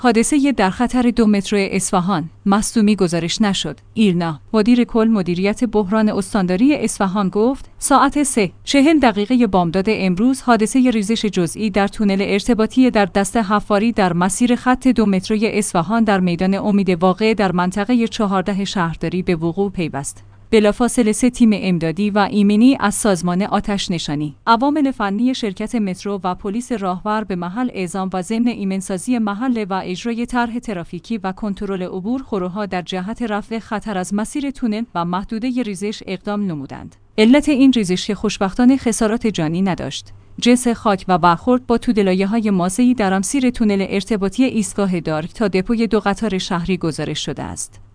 حادثه در خطر 2 مترو اصفهان، مصدومی گزارش نشد. ایرنا، مدیر کل مدیریت بحران استانداری اصفهان گفت ساعت 3:40 بامداد امروز حادثه ریزش جزئی در تونل ارتباطی در دست حفاری در مسیر خط 2 متروی اصفهان در میدان امید واقع در منطقه 14 شهرداری به وقوع پیوست. بلافاصله 3 تیم امدادی و ایمنی از سازمان آتش نشانی، عوامل فنی شرکت مترو و پلیس راهور به محل اعزام و ضمن ایمنسازی محل و اجرای طرح ترافیکی و کنترل عبور خروها در جهت رفع خطر از مسیر تونل و محدوده ریزش اقدام نمودند. علت این ریزش خوشبختانه خسارات جانی نداشت. جنس خاک و برخورد با توده‌لایه‌های ماسه‌ای در مسیر تونل ارتباطی ایستگاه دارک تا دپوی 2 قطار شهری گزارش شده است.